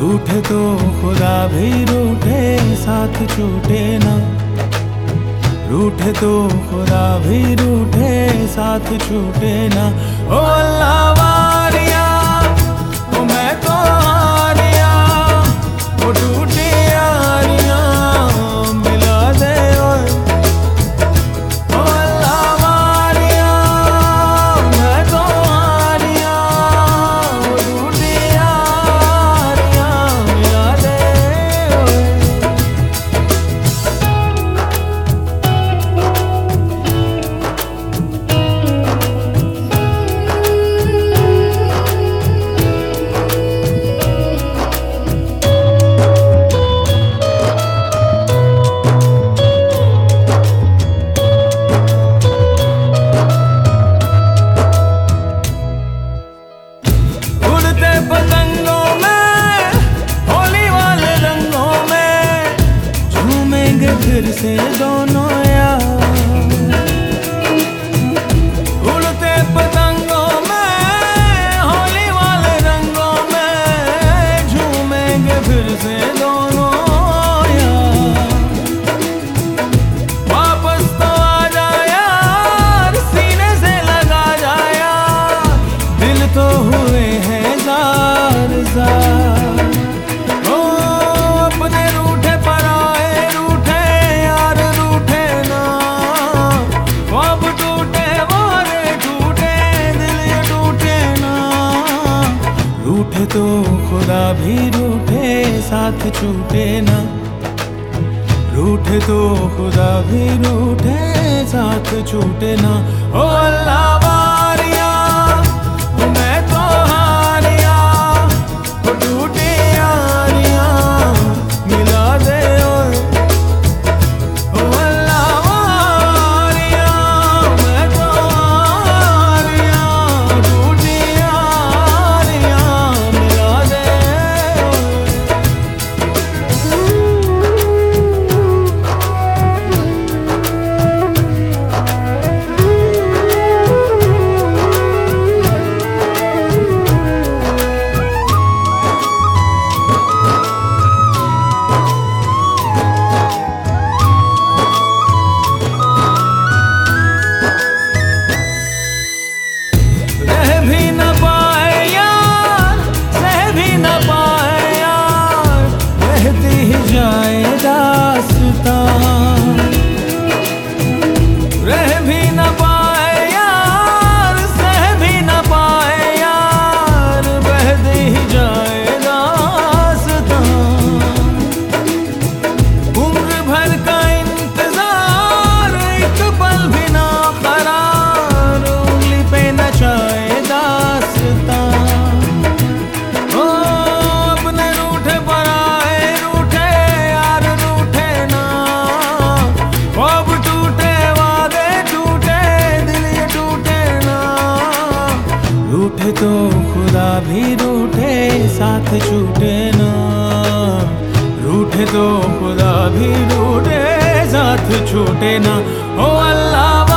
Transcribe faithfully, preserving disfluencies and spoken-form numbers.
रूठे तो खुदा भी रूठे, साथ छूटे ना। रूठे तो खुदा भी रूठे, साथ छूटे ना। ओ अल्लाह वारिया, ओ मैं तो हारिया, वो टूटी यारियां मिला दे ओए। ओ अल्लाह वारिया, मैं तो हारिया, वो टूटी यारियां मिला दे ओए। पतंगों में होली वाले रंगों में झूमेंगे फिर से दोनों यार। उड़ते पतंगों में होली वाले रंगों में झूमेंगे फिर से दोनों यार। वापस तो आ जा यार, सीने से लगा जा यार, दिल तो हुए हैं ओ अपने रूठे पर आए रूठे यार, रूठे ना। ख्वाब टूटे वारे टूटे, दिल ये टूटे ना। रूठे तो खुदा भी रूठे, साथ छूटे ना। रूठे तो खुदा भी रूठे, साथ छूटे ना। ओ अल्लाह वारिया, मैं तो हारिया, वो टूटी यारियां मिला दे ओए। ओ अल्लाह वारिया, मैं तो हारिया, टूटी यारियां मिला दे जाए दास्तां। रह भी न पाए यार, सह भी न पाए यार, बहती ही जाए दास्तां। उम्र भर का इंतजार, एक पल भी ना करार, उंगली पे नचाए दास्तां। रूठे तो खुदा भी रूठे, साथ छूटे ना। रूठे तो खुदा भी रूठे, साथ छूटे ना। ओ अल्लाह